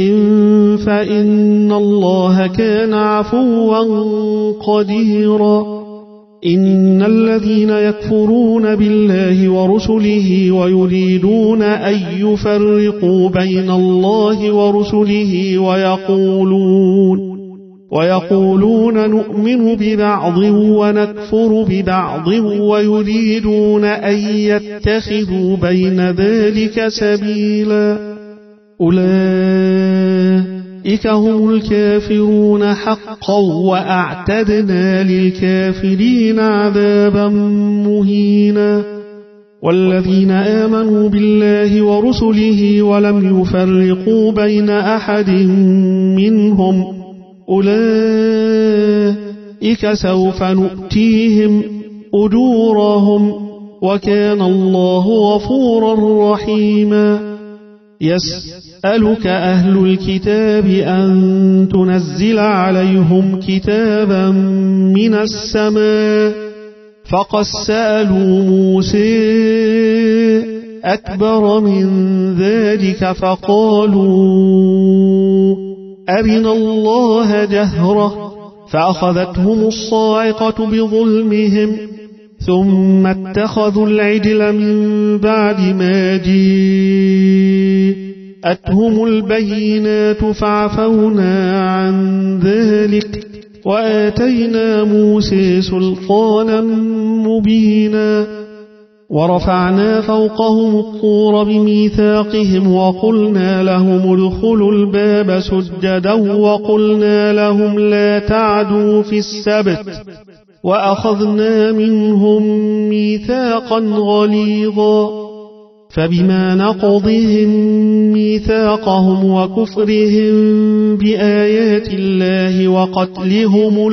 فإن الله كان عفوا قديرا إن الذين يكفرون بالله ورسله ويريدون أن يفرقوا بين الله ورسله ويقولون نؤمن ببعض ونكفر ببعض ويريدون أن يتخذوا بين ذلك سبيلا أولئك هم الكافرون حقا وأعتدنا للكافرين عذابا مهينا والذين آمنوا بالله ورسله ولم يفرقوا بين أحد منهم أولئك سوف نؤتيهم أجورهم وكان الله غفورا رحيما يسألك أهل الكتاب أن تنزل عليهم كتابا من السماء فقد سألوا موسى أكبر من ذلك فقالوا أرنا الله جهرة فأخذتهم الصاعقة بظلمهم ثم اتخذوا العجل من بعد ما جاءتهم البينات فعفونا عن ذلك وآتينا موسى سلطانا مبينا ورفعنا فوقهم الطور بميثاقهم وقلنا لهم ادخلوا الباب سجدا وقلنا لهم لا تعدوا في السبت وأخذنا منهم ميثاقا غليظا فبما نقضهم ميثاقهم وكفرهم بآيات الله وقتلهم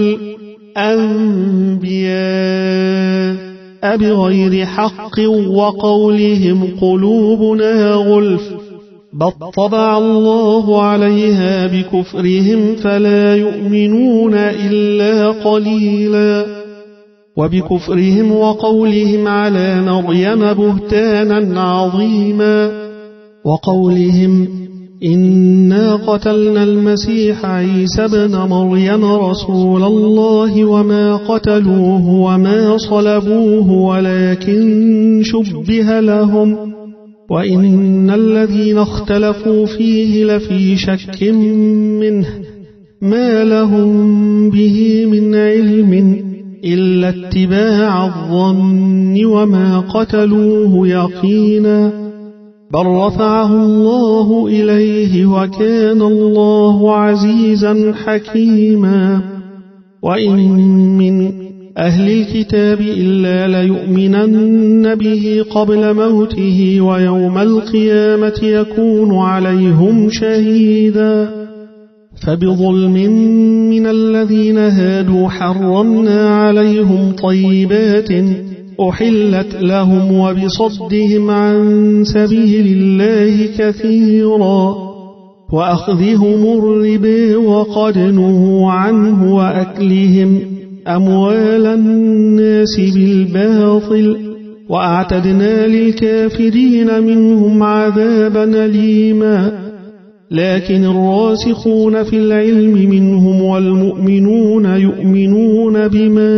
الأنبياء بغير حق وقولهم قلوبنا غلف بل طبع الله عليها بكفرهم فلا يؤمنون إلا قليلا وبكفرهم وقولهم على مريم بهتانا عظيما وقولهم إنا قتلنا المسيح عيسى ابن مريم رسول الله وما قتلوه وما صلبوه ولكن شبه لهم وإن الذين اختلفوا فيه لفي شك منه ما لهم به من علم إلا اتباع الظن وما قتلوه يقينا بل رفعه الله إليه وكان الله عزيزا حكيما وإن من أهل الكتاب إلا ليؤمنن به قبل موته ويوم القيامة يكون عليهم شهيدا فبظلم من الذين هادوا حرمنا عليهم طيبات أحلت لهم وبصدهم عن سبيل الله كثيرا وأخذهم الربا وقد نهوا عنه وأكلهم أموال الناس بالباطل وأعتدنا للكافرين منهم عذابا أليما لكن الراسخون في العلم منهم والمؤمنون يؤمنون بما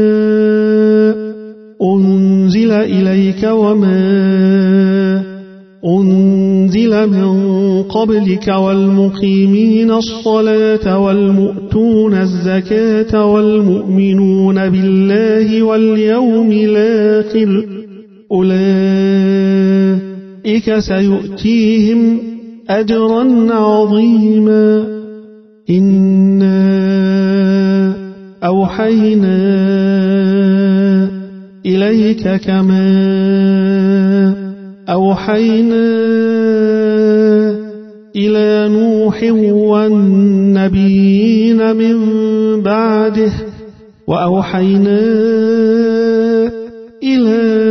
أنزل إليك وما أنزل من قبلك والمقيمين الصلاة والمؤتون الزكاة والمؤمنون بالله واليوم الآخر أولئك سيؤتيهم أجرا عظيما إنا أوحينا إليك كما أوحينا إلى نوح والنبيين من بعده وأوحينا إلى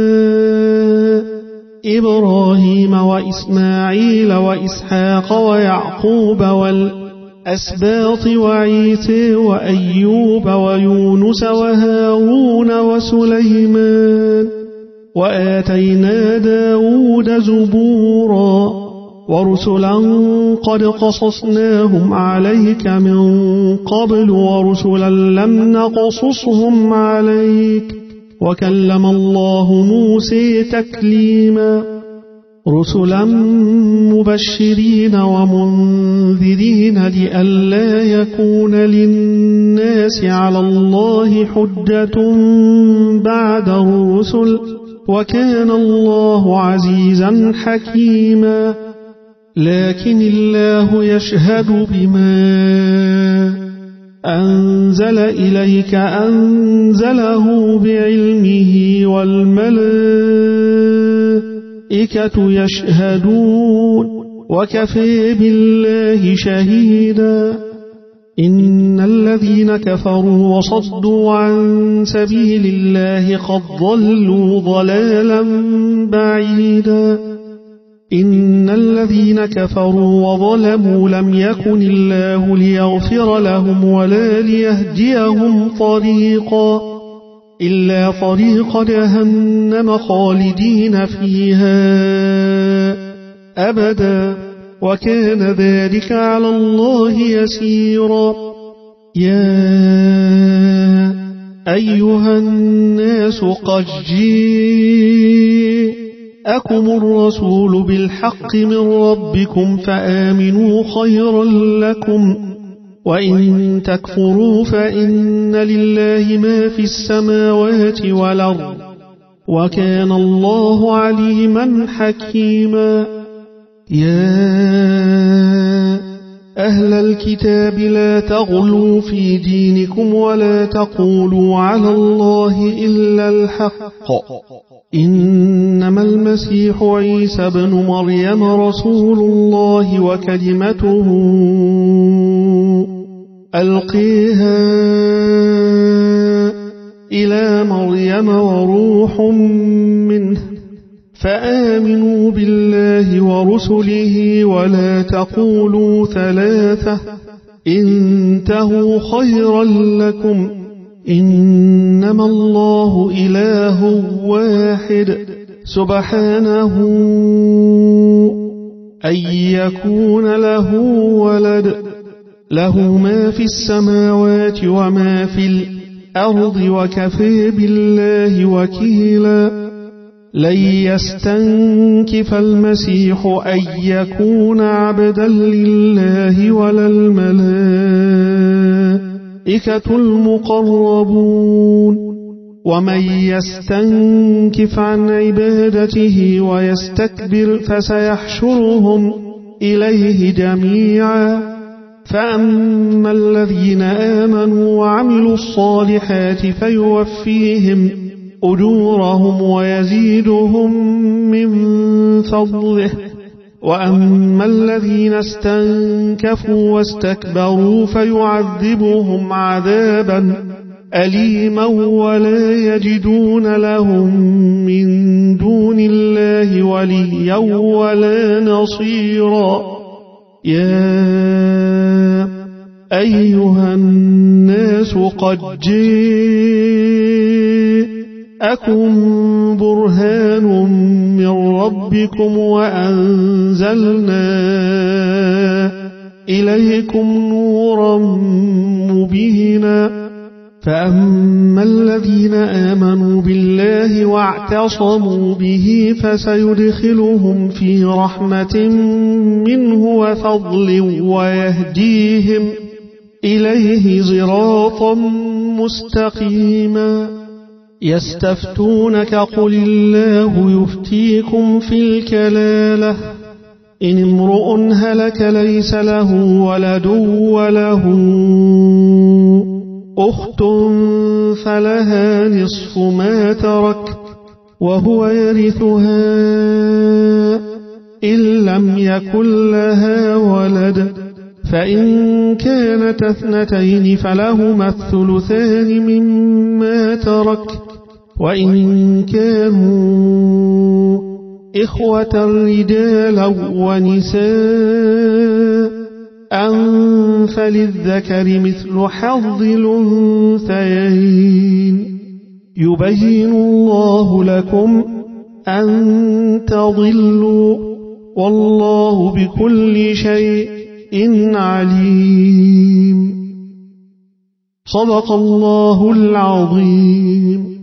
إبراهيم وإسماعيل وإسحاق ويعقوب والأسباط وعيسى وأيوب ويونس وهارون وسليمان وآتينا داود زبورا ورسلا قد قصصناهم عليك من قبل ورسلا لم نقصصهم عليك وكلم الله موسى تكليما رسلا مبشرين ومنذرين لئلا يكون للناس على الله حجة بعد الرسل وكان الله عزيزا حكيما لكن الله يشهد بما أنزل إليك أنزله بعلمه والملائكة يشهدون وكفى بالله شهيدا إن الذين كفروا وصدوا عن سبيل الله قد ضلوا ضلالا بعيدا إن الذين كفروا وظلموا لم يكن الله ليغفر لهم ولا ليهديهم طريقا إلا طريق جهنم خالدين فيها أبدا وكان ذلك على الله يسيرا يا أيها الناس قد جاءكم الرسول بالحق من ربكم فآمنوا خيرا لكم وإن تكفروا فإن لله ما في السماوات والأرض وكان الله عليما حكيما يا أهل الكتاب لا تغلوا في دينكم ولا تقولوا على الله إلا الحق إنما المسيح عيسى بن مريم رسول الله وكلمته ألقيها إلى مريم وروح منه فآمنوا بالله ورسله ولا تقولوا ثلاثة انتهوا خيرا لكم إنما الله إله واحد سبحانه أن يكون له ولد له ما في السماوات وما في الأرض وكفى بالله وكيلا لن يستنكف المسيح أن يكون عبدا لله ولا الملائكة المقربون ومن يستنكف عن عبادته ويستكبر فسيحشرهم إليه جميعا فأما الذين آمنوا وعملوا الصالحات فيوفيهم أجورهم ويزيدهم من فضله وأما الذين استنكفوا واستكبروا فيعذبهم عذابا أليما ولا يجدون لهم من دون الله وليا ولا نصيرا يا أيها الناس قد جاءكم برهان من ربكم وأنزلنا إليكم نورا مبينا فأما الذين آمنوا بالله واعتصموا به فسيدخلهم في رحمة منه وفضل ويهديهم إليه صراطا مستقيما يستفتونك قل الله يفتيكم في الكلالة إن امرؤ هلك ليس له ولد وله أخت فلها نصف ما ترك وهو يرثها إن لم يكن لها ولد فإن كانت اثنتين فلهما الثلثان مما ترك وإن كانوا إخوة رجالا ونساء فللذكر مثل حظ الأنثيين يبين الله لكم أن تضلوا والله بكل شيء عليم صدق الله العظيم.